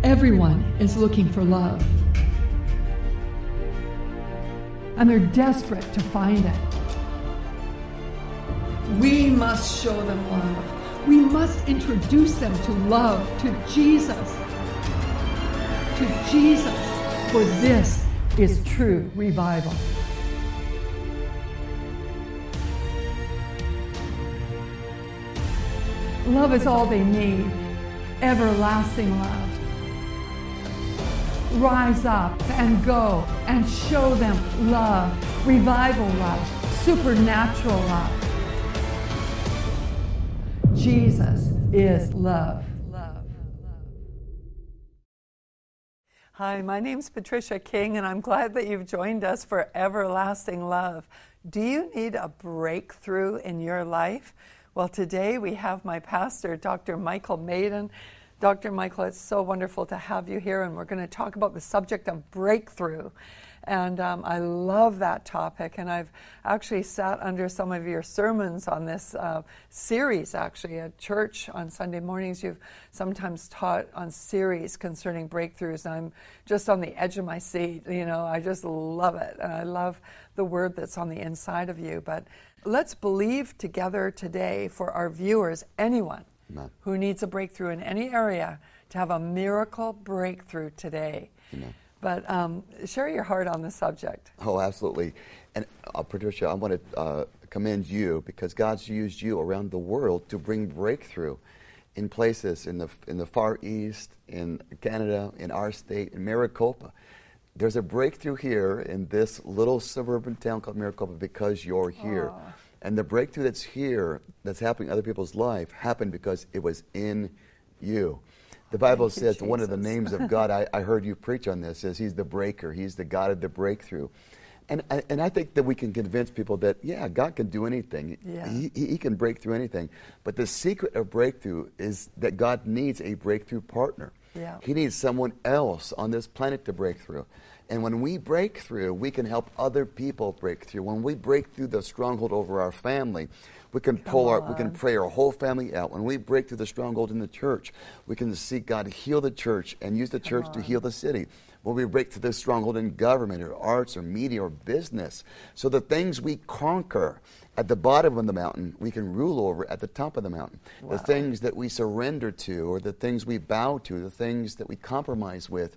Everyone is looking for love. And they're desperate to find it. We must show them love. We must introduce them to love, to Jesus. To Jesus. For this is true revival. Love is all they need. Everlasting love. Rise up and go and show them love, revival love, supernatural love. Jesus is love. Hi, my name's Patricia King, and I'm glad that you've joined us for Everlasting Love. Do you need a breakthrough in your life? Well, today we have my pastor, Dr. Michael Maiden. Dr. Michael, it's so wonderful to have you here, and we're going to talk about the subject of breakthrough. And I love that topic, and I've actually sat under some of your sermons on this series, actually, at church on Sunday mornings. You've sometimes taught on series concerning breakthroughs, and I'm just on the edge of my seat. You know, I just love it, and I love the word that's on the inside of you. But let's believe together today for our viewers, anyone Amen. Who needs a breakthrough in any area, to have a miracle breakthrough today. Amen. But share your heart on the subject. Oh, absolutely. And Patricia, I want to commend you because God's used you around the world to bring breakthrough in places in the Far East, in Canada, in our state, in Maricopa. There's a breakthrough here in this little suburban town called Maricopa because you're here. Aww. And the breakthrough that's here, that's happening in other people's life, happened because it was in you. The Bible says one of the names of God, I heard you preach on this, is He's the breaker. He's the God of the breakthrough. And I think that we can convince people that, yeah, God can do anything. Yeah. He can break through anything. But the secret of breakthrough is that God needs a breakthrough partner. Yeah. He needs someone else on this planet to break through. And when we break through, we can help other people break through. When we break through the stronghold over our family, we can pray our whole family out. When we break through the stronghold in the church, we can see God heal the church and use the church to heal the city. When we break through the stronghold in government or arts or media or business, so the things we conquer at the bottom of the mountain, we can rule over at the top of the mountain. Wow. The things that we surrender to, or the things we bow to, the things that we compromise with,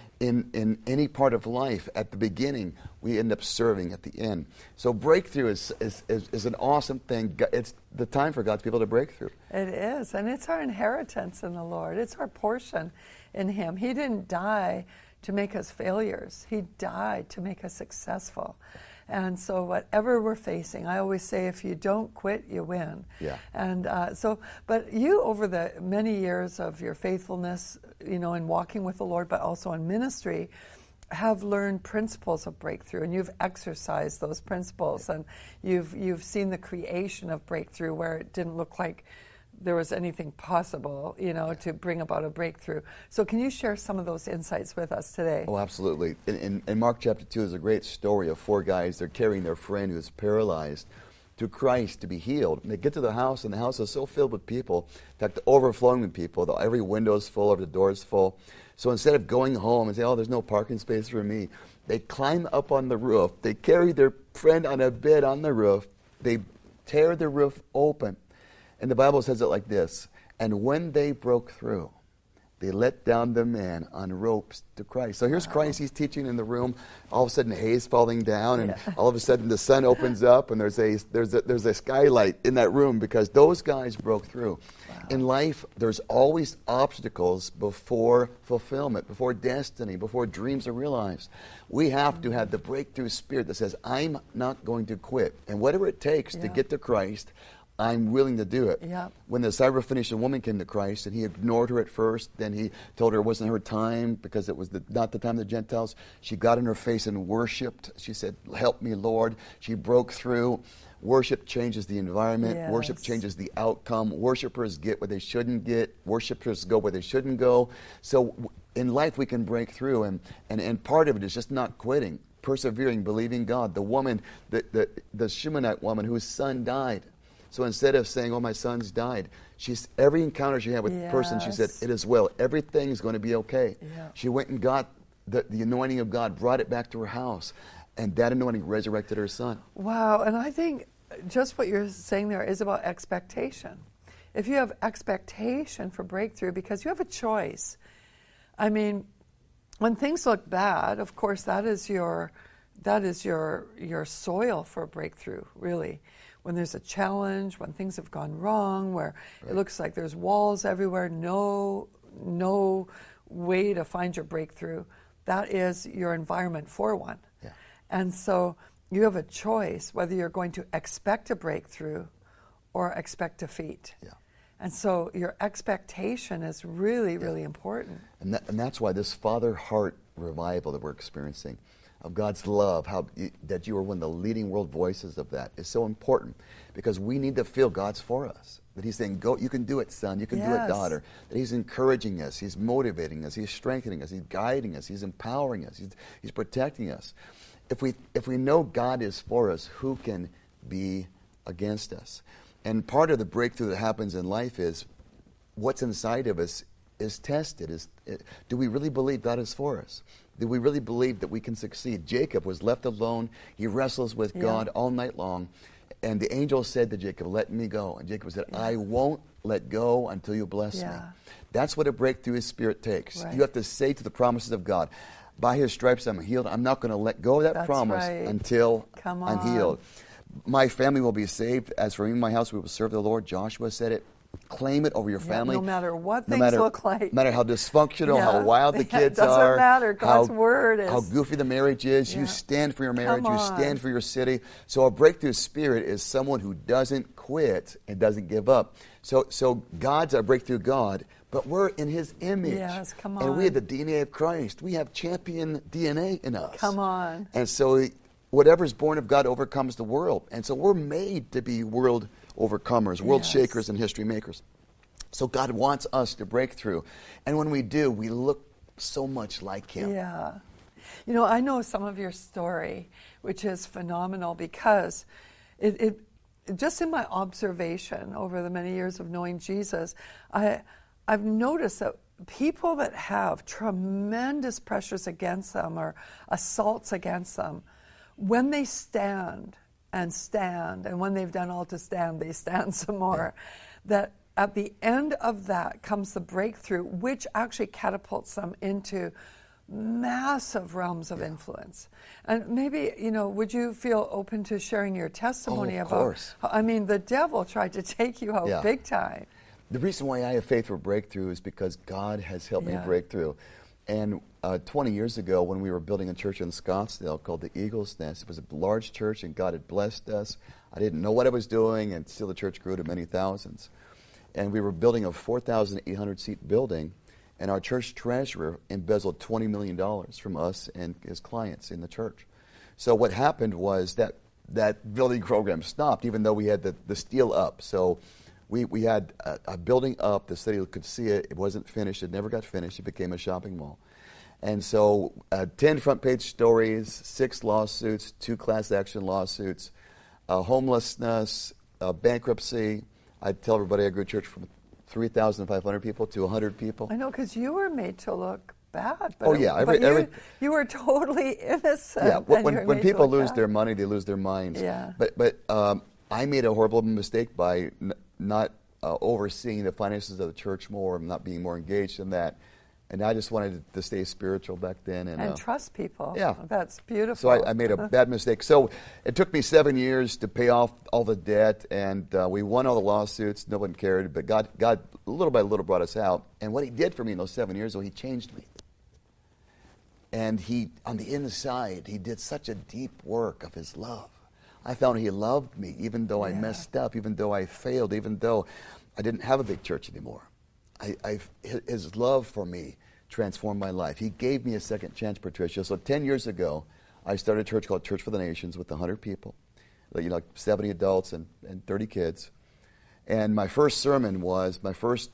in any part of life, at the beginning, we end up serving at the end. So breakthrough is an awesome thing. It's the time for God's people to break through. It is, and it's our inheritance in the Lord. It's our portion in Him. He didn't die to make us failures. He died to make us successful. And so whatever we're facing, I always say, if you don't quit, you win. Yeah. And but you, over the many years of your faithfulness, you know, in walking with the Lord, but also in ministry, have learned principles of breakthrough, and you've exercised those principles, and you've seen the creation of breakthrough where it didn't look like there was anything possible, you know, to bring about a breakthrough. So can you share some of those insights with us today? Oh, absolutely. In Mark chapter 2, there's a great story of 4 guys. They're carrying their friend who's paralyzed to Christ to be healed. And they get to the house, and the house is so filled with people, in fact, overflowing with people. Every window is full, every door is full. So instead of going home and say, oh, there's no parking space for me, they climb up on the roof. They carry their friend on a bed on the roof. They tear the roof open. And the Bible says it like this: and when they broke through, they let down the man on ropes to Christ. So here's Christ, he's teaching in the room. All of a sudden, hay's falling down, and all of a sudden, the sun opens up, and there's a skylight in that room because those guys broke through. Wow. In life, there's always obstacles before fulfillment, before destiny, before dreams are realized. We have to have the breakthrough spirit that says, I'm not going to quit. And whatever it takes to get to Christ, I'm willing to do it. Yep. When the Syrophoenician woman came to Christ, and he ignored her at first, then he told her it wasn't her time because it was not the time of the Gentiles. She got on her face and worshipped. She said, help me, Lord. She broke through. Worship changes the environment. Yes. Worship changes the outcome. Worshipers get what they shouldn't get. Worshipers go where they shouldn't go. So in life we can break through, and part of it is just not quitting, persevering, believing God. The woman, the Shunammite woman whose son died, So instead of saying, oh, my son's died, every encounter she had with the person, she said, it is well. Everything's going to be okay. Yeah. She went and got the anointing of God, brought it back to her house, and that anointing resurrected her son. Wow, and I think just what you're saying there is about expectation. If you have expectation for breakthrough, because you have a choice. I mean, when things look bad, of course, that is your soil for a breakthrough, really. When there's a challenge, when things have gone wrong, where it looks like there's walls everywhere, no way to find your breakthrough, that is your environment for one. Yeah. And so you have a choice whether you're going to expect a breakthrough or expect defeat. Yeah. And so your expectation is really, really important. And that's why this Father Heart revival that we're experiencing, of God's love, that you are one of the leading world voices of that, is so important, because we need to feel God's for us. That He's saying, go, you can do it, son, you can do it, daughter. That He's encouraging us, He's motivating us, He's strengthening us, He's guiding us, He's empowering us, He's protecting us. If we know God is for us, who can be against us? And part of the breakthrough that happens in life is what's inside of us is tested. Do we really believe God is for us? Do we really believe that we can succeed? Jacob was left alone. He wrestles with God all night long. And the angel said to Jacob, let me go. And Jacob said, I won't let go until you bless me. That's what a breakthrough in spirit takes. You have to say to the promises of God, by His stripes I'm healed. I'm not going to let go of that promise until I'm healed. My family will be saved. As for me and my house, we will serve the Lord. Joshua said it. Claim it over your family. No matter what things look like. No matter how dysfunctional, how wild the kids are. It doesn't matter. God's word is. How goofy the marriage is. You stand for your marriage. You stand for your city. So a breakthrough spirit is someone who doesn't quit and doesn't give up. So God's our breakthrough God, but we're in His image. Yes, come on. And we have the DNA of Christ. We have champion DNA in us. Come on. And so whatever's born of God overcomes the world. And so we're made to be world overcomers, world shakers, and history makers. So God wants us to break through. And when we do, we look so much like Him. Yeah. You know, I know some of your story, which is phenomenal, because it just in my observation over the many years of knowing Jesus, I've noticed that people that have tremendous pressures against them or assaults against them, when they stand, and when they've done all to stand, they stand some more, that at the end of that comes the breakthrough, which actually catapults them into massive realms of influence. And maybe, would you feel open to sharing your testimony of about, course. I mean, the devil tried to take you out big time. The reason why I have faith for breakthrough is because God has helped me break through. And 20 years ago, when we were building a church in Scottsdale called the Eagle's Nest, it was a large church, and God had blessed us. I didn't know what I was doing, and still the church grew to many thousands. And we were building a 4,800-seat building, and our church treasurer embezzled $20 million from us and his clients in the church. So what happened was that building program stopped, even though we had the steel up. So we had a building up, the city could see it. It wasn't finished. It never got finished. It became a shopping mall. And so 10 front-page stories, 6 lawsuits, 2 class action lawsuits, homelessness, bankruptcy. I tell everybody I grew a church from 3,500 people to 100 people. I know, because you were made to look bad. But you were totally innocent. Yeah, when people lose their money, they lose their minds. Yeah. But I made a horrible mistake by not overseeing the finances of the church more, and not being more engaged in that. And I just wanted to stay spiritual back then. And trust people. Yeah. That's beautiful. So I made a bad mistake. So it took me 7 years to pay off all the debt, and we won all the lawsuits. No one cared, but God little by little brought us out. And what He did for me in those 7 years, He changed me. And He, on the inside, He did such a deep work of His love. I found He loved me, even though I messed up, even though I failed, even though I didn't have a big church anymore. His love for me transformed my life. He gave me a second chance, Patricia. So 10 years ago, I started a church called Church for the Nations with 100 people, 70 adults and 30 kids. And my first sermon was, my first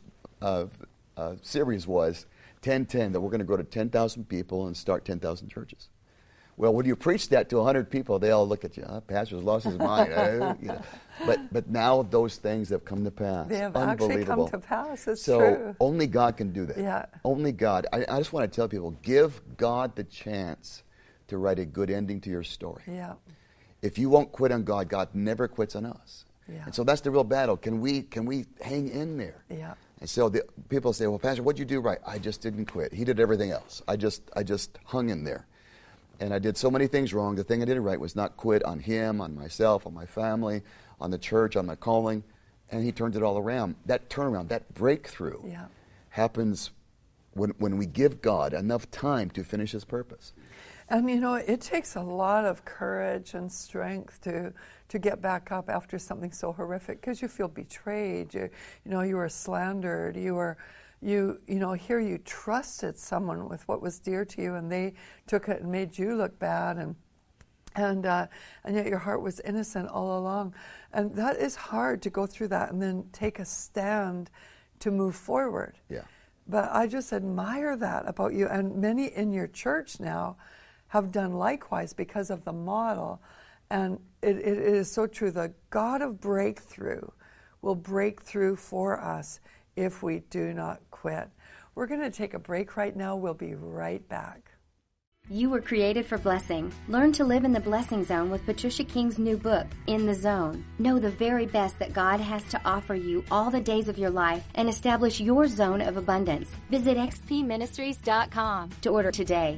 series was 10-10, that we're going to grow to 10,000 people and start 10,000 churches. Well, when you preach that to 100 people, they all look at you. Pastor's lost his mind. You know. But now those things have come to pass. They have actually come to pass. It's so true. only God can do that. Yeah. Only God. I just want to tell people, give God the chance to write a good ending to your story. Yeah. If you won't quit on God, God never quits on us. Yeah. And so that's the real battle. Can we hang in there? Yeah. And so people say, well, Pastor, what'd you do right? I just didn't quit. He did everything else. I just hung in there. And I did so many things wrong. The thing I did right was not quit on him, on myself, on my family, on the church, on my calling. And he turned it all around. That turnaround, that breakthrough happens when we give God enough time to finish his purpose. And you know, it takes a lot of courage and strength to get back up after something so horrific, because you feel betrayed. You were slandered. You here you trusted someone with what was dear to you, and they took it and made you look bad, and yet your heart was innocent all along. And that is hard to go through that and then take a stand to move forward. Yeah. But I just admire that about you, and many in your church now have done likewise because of the model. And it is so true. The God of breakthrough will break through for us if we do not quit. We're going to take a break right now. We'll be right back. You were created for blessing. Learn to live in the blessing zone with Patricia King's new book, In the Zone. Know the very best that God has to offer you all the days of your life and establish your zone of abundance. Visit xpministries.com to order today.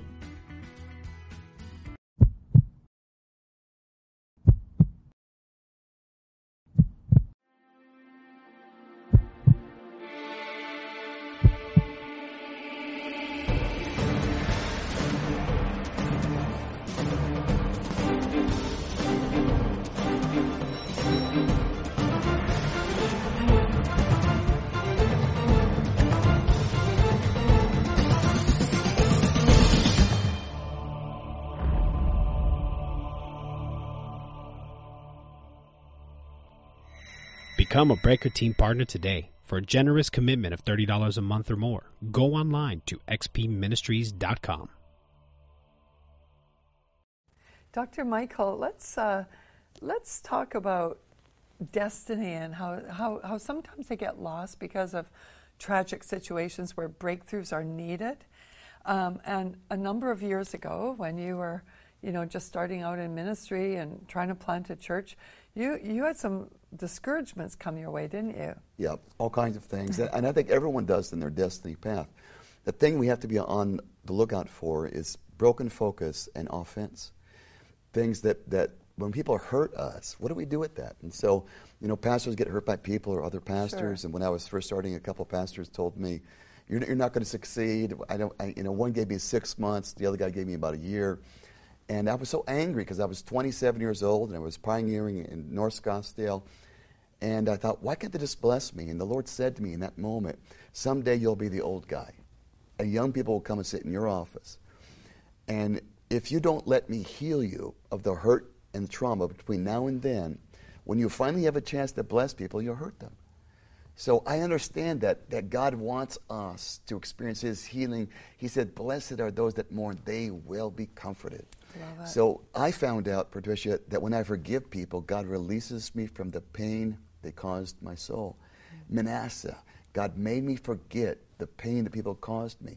Become a Breaker Team partner today. For a generous commitment of $30 a month or more, go online to xpministries.com. Dr. Michael, let's talk about destiny and how sometimes they get lost because of tragic situations where breakthroughs are needed. And a number of years ago, when you were, just starting out in ministry and trying to plant a church, you had some discouragements come your way, didn't you? Yeah, all kinds of things. And I think everyone does in their destiny path. The thing we have to be on the lookout for is broken focus and offense. Things that when people hurt us, what do we do with that? And so, pastors get hurt by people or other pastors. Sure. And when I was first starting, a couple pastors told me, you're not going to succeed. One gave me 6 months. The other guy gave me about a year. And I was so angry because I was 27 years old and I was pioneering in North Scottsdale. And I thought, why can't they just bless me? And the Lord said to me in that moment, someday you'll be the old guy. And young people will come and sit in your office. And if you don't let me heal you of the hurt and trauma between now and then, when you finally have a chance to bless people, you'll hurt them. So I understand that God wants us to experience his healing. He said, blessed are those that mourn, they will be comforted. Love it. So I found out, Patricia, that when I forgive people, God releases me from the pain they caused my soul. Manasseh, God made me forget the pain that people caused me.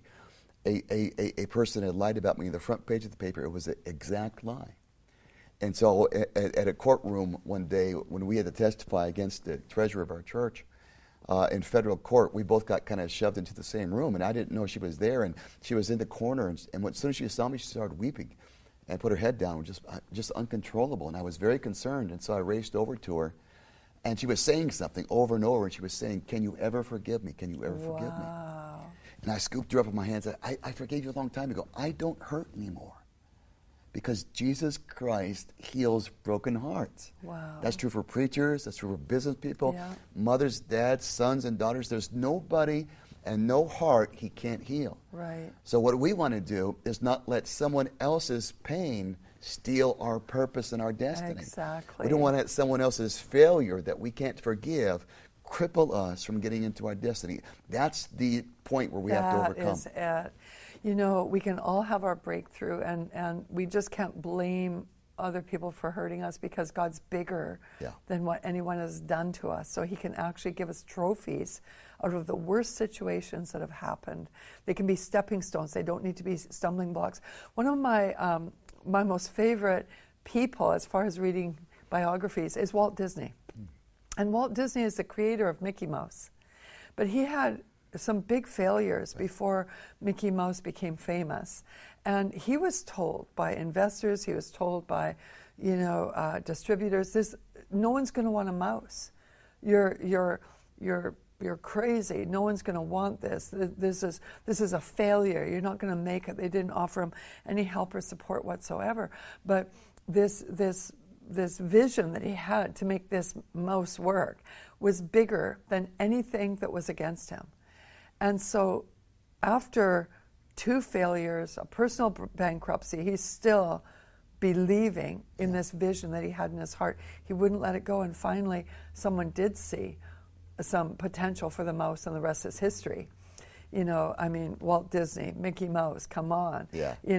A person had lied about me in the front page of the paper. It was an exact lie. And so at a courtroom one day when we had to testify against the treasurer of our church in federal court, we both got kind of shoved into the same room, and I didn't know she was there, and she was in the corner, and as soon as she saw me, she started weeping and put her head down, just uncontrollable, and I was very concerned, and so I raced over to her, and she was saying something over and over, and she was saying, can you ever forgive me? Can you ever forgive me? And I scooped her up in my hands. I forgave you a long time ago. I don't hurt anymore because Jesus Christ heals broken hearts. Wow. That's true for preachers. That's true for business people, mothers, dads, sons, and daughters. There's nobody and no heart he can't heal. Right. So what we want to do is not let someone else's pain steal our purpose and our destiny. Exactly. We don't want to let someone else's failure that we can't forgive cripple us from getting into our destiny. That's the point where we have to overcome. That is it. You know, we can all have our breakthrough, and we just can't blame other people for hurting us, because God's bigger than what anyone has done to us. So he can actually give us trophies out of the worst situations that have happened. They can be stepping stones. They don't need to be stumbling blocks. One of my my most favorite people, as far as reading biographies, is Walt Disney. And Walt Disney is the creator of Mickey Mouse. But he had some big failures before Mickey Mouse became famous. And he was told by investors, he was told by, distributors, no one's going to want a mouse. You're crazy. No one's going to want this. This is a failure. You're not going to make it. They didn't offer him any help or support whatsoever. But this vision that he had to make this mouse work was bigger than anything that was against him. And so after 2 failures, a personal bankruptcy, he's still believing in this vision that he had in his heart. He wouldn't let it go. And finally, someone did see some potential for the mouse, and the rest is history. Walt Disney, Mickey Mouse, come on.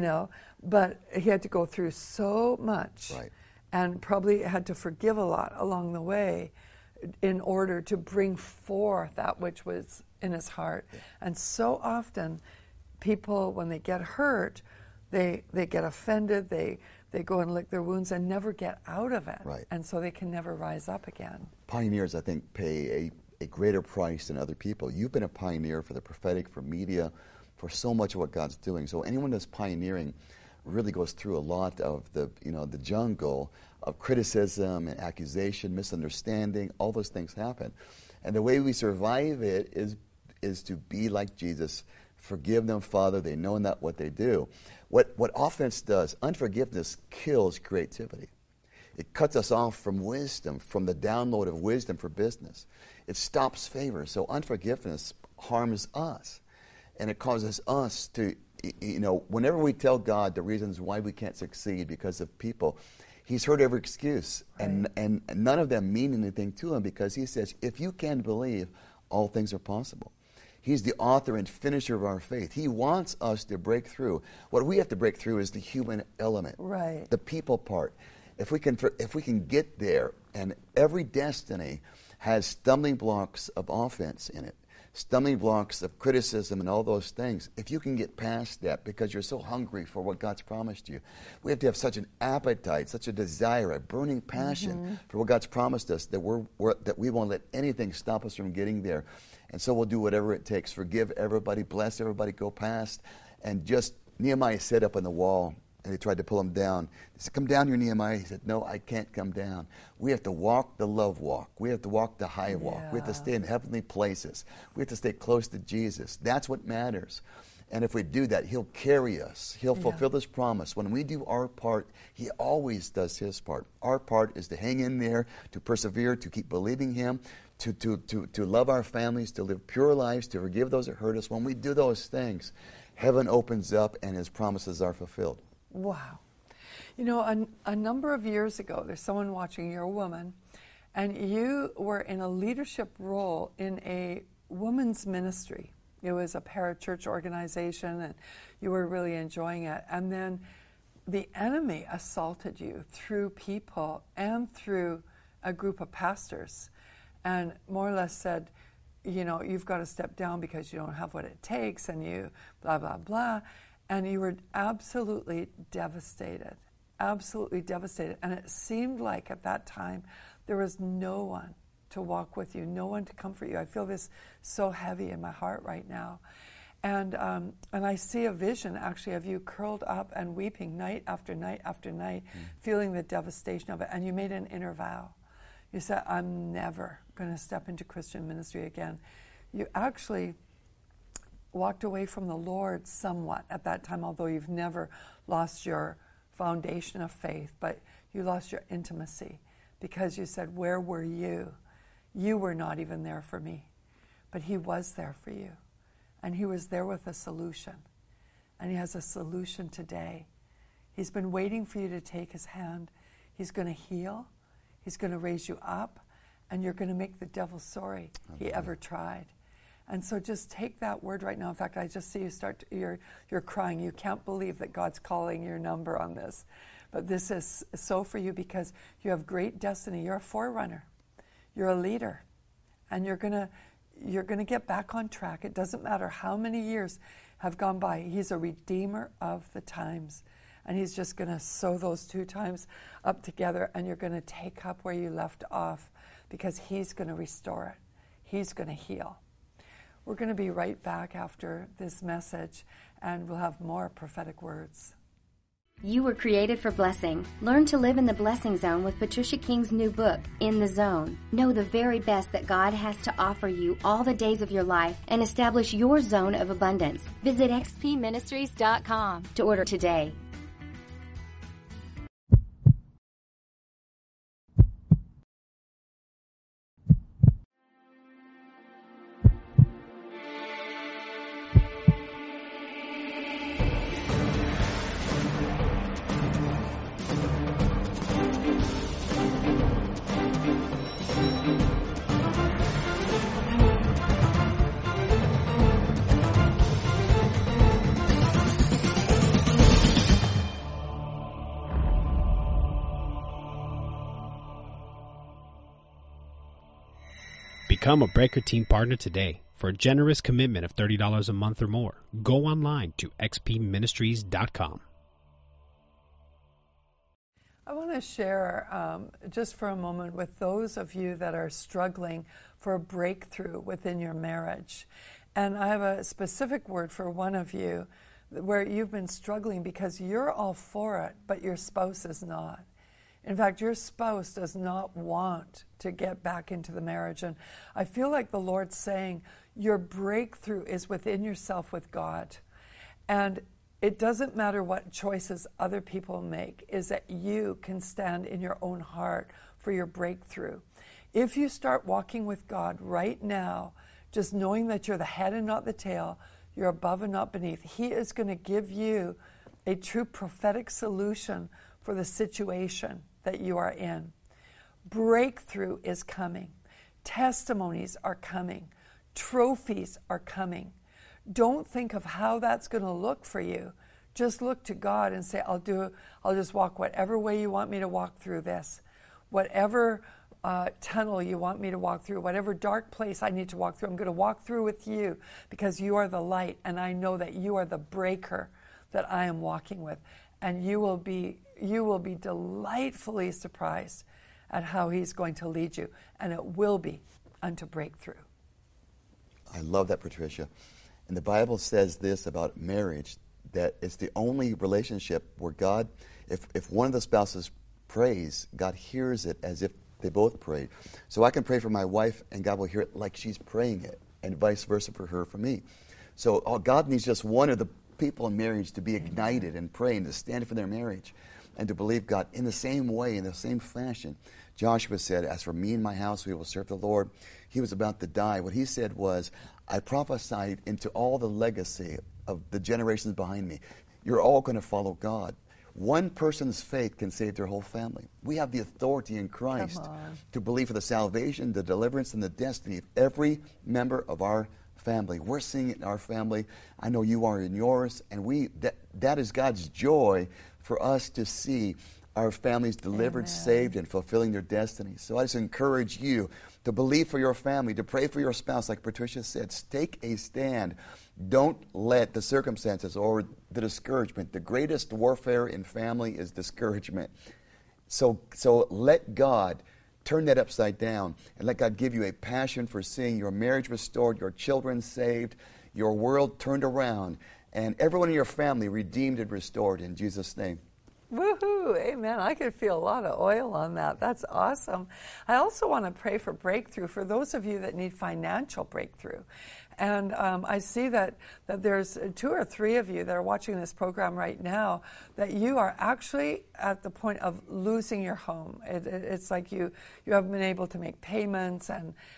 But he had to go through so much and probably had to forgive a lot along the way in order to bring forth that which was in his heart. And so often, people, when they get hurt, they get offended, they go and lick their wounds and never get out of it. And so they can never rise up again. Pioneers, I think, pay a greater price than other people. You've been a pioneer for the prophetic, for media, for so much of what God's doing. So anyone that's pioneering really goes through a lot of the jungle of criticism and accusation, misunderstanding. All those things happen. And the way we survive it is to be like Jesus. Forgive them, Father. They know not what they do. What offense does, unforgiveness kills creativity. It cuts us off from wisdom, from the download of wisdom for business. It stops favor. So unforgiveness harms us. And it causes us to, whenever we tell God the reasons why we can't succeed because of people, he's heard every excuse. And none of them mean anything to him, because he says, if you can believe, all things are possible. He's the author and finisher of our faith. He wants us to break through. What we have to break through is the human element, the people part. If we can get there, and every destiny has stumbling blocks of offense in it, stumbling blocks of criticism and all those things. If you can get past that, because you're so hungry for what God's promised you, we have to have such an appetite, such a desire, a burning passion for what God's promised us, that we won't let anything stop us from getting there. And so we'll do whatever it takes. Forgive everybody, bless everybody, go past. And just, Nehemiah sat up on the wall, and they tried to pull him down. They said, come down here, Nehemiah. He said, no, I can't come down. We have to walk the love walk. We have to walk the high walk. We have to stay in heavenly places. We have to stay close to Jesus. That's what matters. And if we do that, he'll carry us. He'll fulfill this promise. When we do our part, he always does his part. Our part is to hang in there, to persevere, to keep believing him, to love our families, to live pure lives, to forgive those that hurt us. When we do those things, heaven opens up and his promises are fulfilled. Wow. A number of years ago, there's someone watching, you're a woman, and you were in a leadership role in a women's ministry. It was a parachurch organization, and you were really enjoying it. And then the enemy assaulted you through people and through a group of pastors, and more or less said, you've got to step down because you don't have what it takes, and you blah, blah, blah. And you were absolutely devastated. And it seemed like at that time there was no one to walk with you, no one to comfort you. I feel this so heavy in my heart right now. And I see a vision actually of you curled up and weeping night after night after night, feeling the devastation of it. And you made an inner vow. You said, I'm never going to step into Christian ministry again. You actually walked away from the Lord somewhat at that time, although you've never lost your foundation of faith, but you lost your intimacy because you said, where were you? You were not even there for me, but he was there for you. And he was there with a solution. And he has a solution today. He's been waiting for you to take his hand. He's going to heal. He's going to raise you up. and you're going to make the devil sorry he ever tried. And so just take that word right now. In fact, I just see you you're crying. You can't believe that God's calling your number on this. But this is so for you because you have great destiny. You're a forerunner. You're a leader. And you're going to get back on track. It doesn't matter how many years have gone by. He's a redeemer of the times. And he's just going to sew those 2 times up together, and you're going to take up where you left off because he's going to restore it. He's going to heal. We're going to be right back after this message, and we'll have more prophetic words. You were created for blessing. Learn to live in the blessing zone with Patricia King's new book, In the Zone. Know the very best that God has to offer you all the days of your life and establish your zone of abundance. Visit xpministries.com to order today. Become a Breaker Team partner today. For a generous commitment of $30 a month or more, go online to xpministries.com. I want to share just for a moment with those of you that are struggling for a breakthrough within your marriage. And I have a specific word for one of you where you've been struggling because you're all for it, but your spouse is not. In fact, your spouse does not want to get back into the marriage. And I feel like the Lord's saying your breakthrough is within yourself with God. And it doesn't matter what choices other people make, is that you can stand in your own heart for your breakthrough. If you start walking with God right now, just knowing that you're the head and not the tail, you're above and not beneath, He is going to give you a true prophetic solution for the situation that you are in. Breakthrough is coming. Testimonies are coming. Trophies are coming. Don't think of how that's going to look for you. Just look to God and say, I'll just walk whatever way you want me to walk through this. Whatever tunnel you want me to walk through, whatever dark place I need to walk through, I'm going to walk through with you because you are the light and I know that you are the breaker that I am walking with. And you will be delightfully surprised at how He's going to lead you. And it will be unto breakthrough. I love that, Patricia. And the Bible says this about marriage, that it's the only relationship where God, if one of the spouses prays, God hears it as if they both prayed. So I can pray for my wife and God will hear it like she's praying it, and vice versa for her for me. So God needs just one of the people in marriage to be ignited and praying, to stand for their marriage and to believe God in the same way, in the same fashion. Joshua said, as for me and my house, we will serve the Lord. He was about to die. What he said was, I prophesied into all the legacy of the generations behind me. You're all going to follow God. One person's faith can save their whole family. We have the authority in Christ to believe for the salvation, the deliverance, and the destiny of every member of our family. We're seeing it in our family. I know you are in yours, and that is God's joy for us to see our families delivered, Amen. Saved, and fulfilling their destiny. So I just encourage you to believe for your family, to pray for your spouse, like Patricia said. Take a stand. Don't let the circumstances or the discouragement. The greatest warfare in family is discouragement. So let God turn that upside down and let God give you a passion for seeing your marriage restored, your children saved, your world turned around, and everyone in your family redeemed and restored in Jesus' name. Woohoo! Amen. I could feel a lot of oil on that. That's awesome. I also want to pray for breakthrough for those of you that need financial breakthrough. And I see that there's 2 or 3 of you that are watching this program right now that you are actually at the point of losing your home. It's like you haven't been able to make payments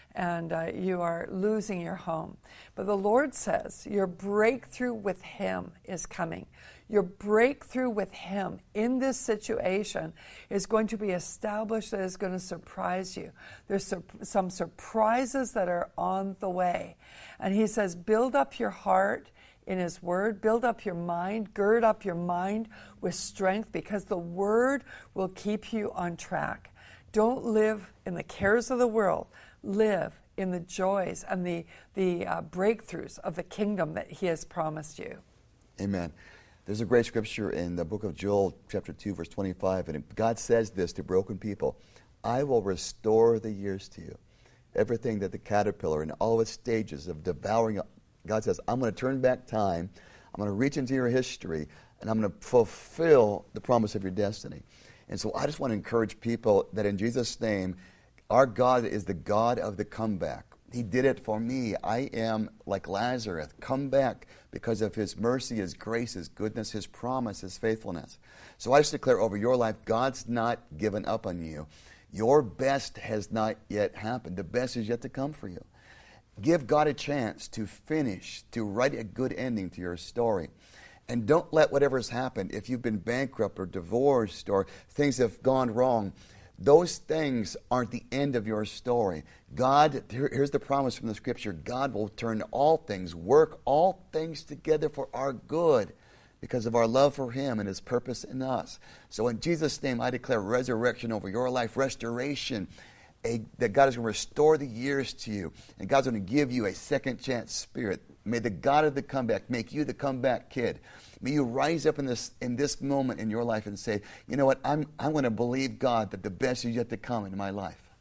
and you are losing your home. But the Lord says your breakthrough with Him is coming. Your breakthrough with Him in this situation is going to be established, that is going to surprise you. There's some surprises that are on the way. And He says, build up your heart in His Word, build up your mind, gird up your mind with strength, because the Word will keep you on track. Don't live in the cares of the world. Live in the joys and the breakthroughs of the kingdom that He has promised you. Amen. There's a great scripture in the book of Joel, chapter 2, verse 25, and God says this to broken people: I will restore the years to you. Everything that the caterpillar in all of its stages of devouring, God says, I'm going to turn back time, I'm going to reach into your history, and I'm going to fulfill the promise of your destiny. And so I just want to encourage people that in Jesus' name, our God is the God of the comeback. He did it for me. I am like Lazarus, come back because of His mercy, His grace, His goodness, His promise, His faithfulness. So I just declare over your life, God's not given up on you. Your best has not yet happened. The best is yet to come for you. Give God a chance to finish, to write a good ending to your story. And don't let whatever's happened, if you've been bankrupt or divorced or things have gone wrong, those things aren't the end of your story. God, here's the promise from the scripture: God will turn all things, work all things together for our good because of our love for Him and His purpose in us. So in Jesus' name, I declare resurrection over your life, restoration, that God is going to restore the years to you, and God's going to give you a second chance spirit. May the God of the comeback make you the comeback kid. May you rise up in this moment in your life and say, you know what, I'm going to believe God that the best is yet to come in my life.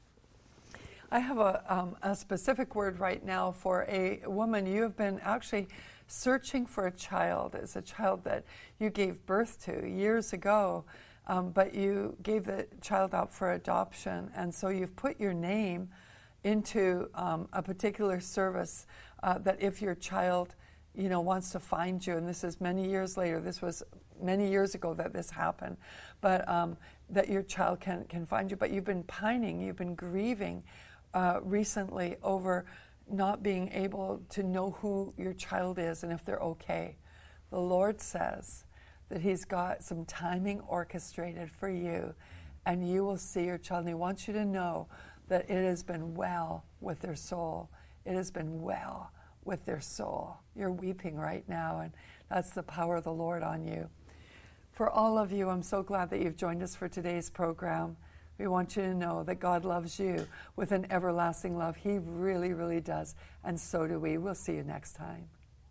I have a specific word right now for a woman. You have been actually searching for a child. It's a child that you gave birth to years ago, but you gave the child out for adoption, and so you've put your name into a particular service that if your child wants to find you, and this is many years later, this was many years ago that this happened, but that your child can find you. But you've been pining, you've been grieving recently over not being able to know who your child is and if they're okay. The Lord says that He's got some timing orchestrated for you, and you will see your child. And He wants you to know that it has been well with their soul. It has been well with their soul. You're weeping right now, and that's the power of the Lord on you. For all of you, I'm so glad that you've joined us for today's program. We want you to know that God loves you with an everlasting love. He really, really does, and so do we. We'll see you next time.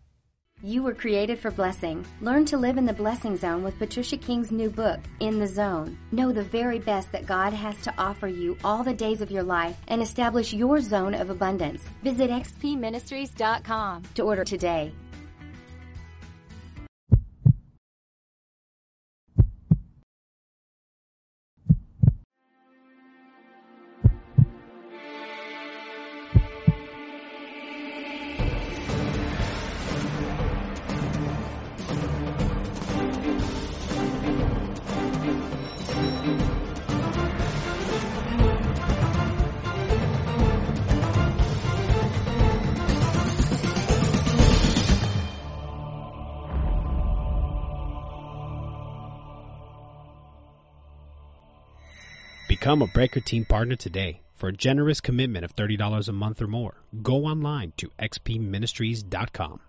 You were created for blessing. Learn to live in the blessing zone with Patricia King's new book, In the Zone. Know the very best that God has to offer you all the days of your life and establish your zone of abundance. Visit xpministries.com to order today. Become a Breaker Team partner today. For a generous commitment of $30 a month or more, go online to xpministries.com.